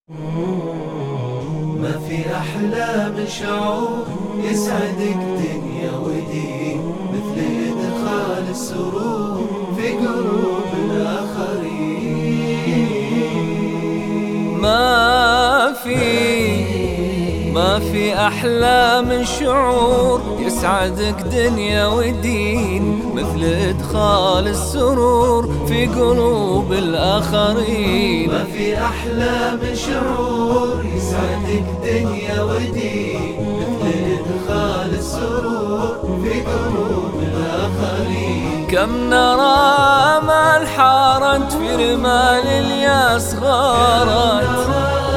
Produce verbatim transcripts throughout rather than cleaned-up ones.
ما في أحلى من شعور يسعدك دنيا ودين، مثل إدخال السرور في قلوب الآخرين. ما في ما في أحلى من شعور يسعدك دنيا ودين، مثل إدخال السرور في قلوب الآخرين. ما في أحلى من شعور يسعدك دنيا ودين، مثل إدخال السرور في قلوب الآخرين. كم نرى آمال حارت في رمال الياس غارت،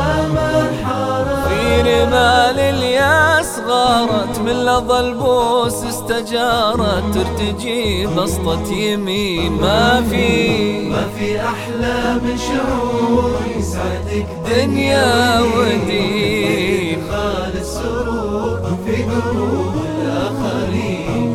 في رمال الياس غارت، من لظى البوس استجارت، ترتجي بسطة يمين. ما في ما في أحلى من شعور يسعدك دنيا ودين، إدخال السرور في قلوب الآخرين.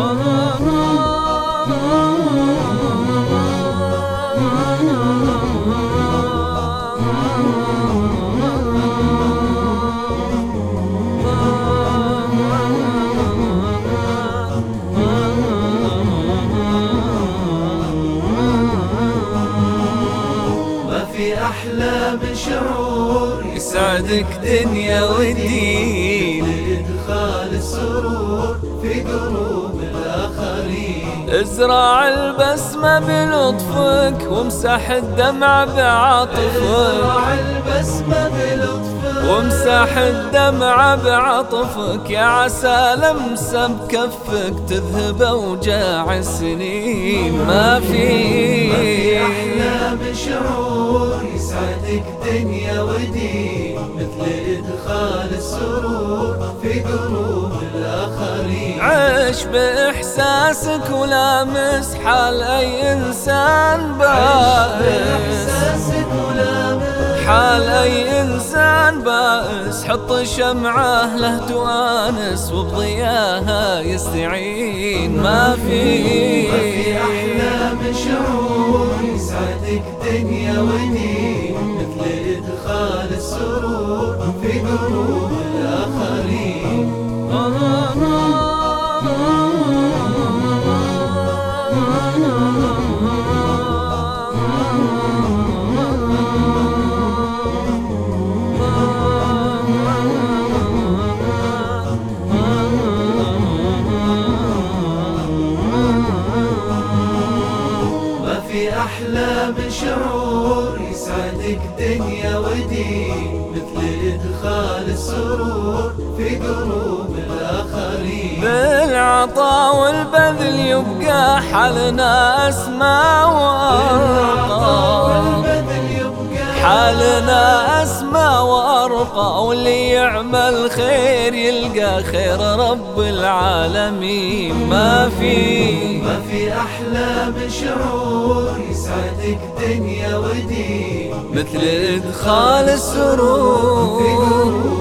في أحلى من شعور يسعدك دنيا ودين، إدخال السرور في قلوب الآخرين. ازرع البسمة بلطفك وامسح الدمع بعطفك، ازرع البسمة بلطفك وامسح الدمع بعطفك، يا عسى لمسة بكفك تذهب أوجاع السنين. ما في ما في أحلى من شعور يسعدك دنيا ودين، مثل إدخال السرور في قلوب الآخرين. عيش بإحساسك ولامس حال أي إنسان بائس، حال أي إنسان بائس، حط شمعة له توانس وبضياها يستعين. ما في ما في أحلى من شعور يسعدك دنيا ودين، مثل إدخال السرور في قلوب الآخرين. في أحلى من شعور يسعدك دنيا ودين، مثل إدخال السرور في قلوب الآخرين. بالعطاء والبذل يبقى حالنا أسمى وأرقى، حالنا أسمى وأرقى، واللي يعمل خير يلقى خير رب العالمين. ما في ما في أحلى من شعور يسعدك دنيا ودين، مثل إدخال السرور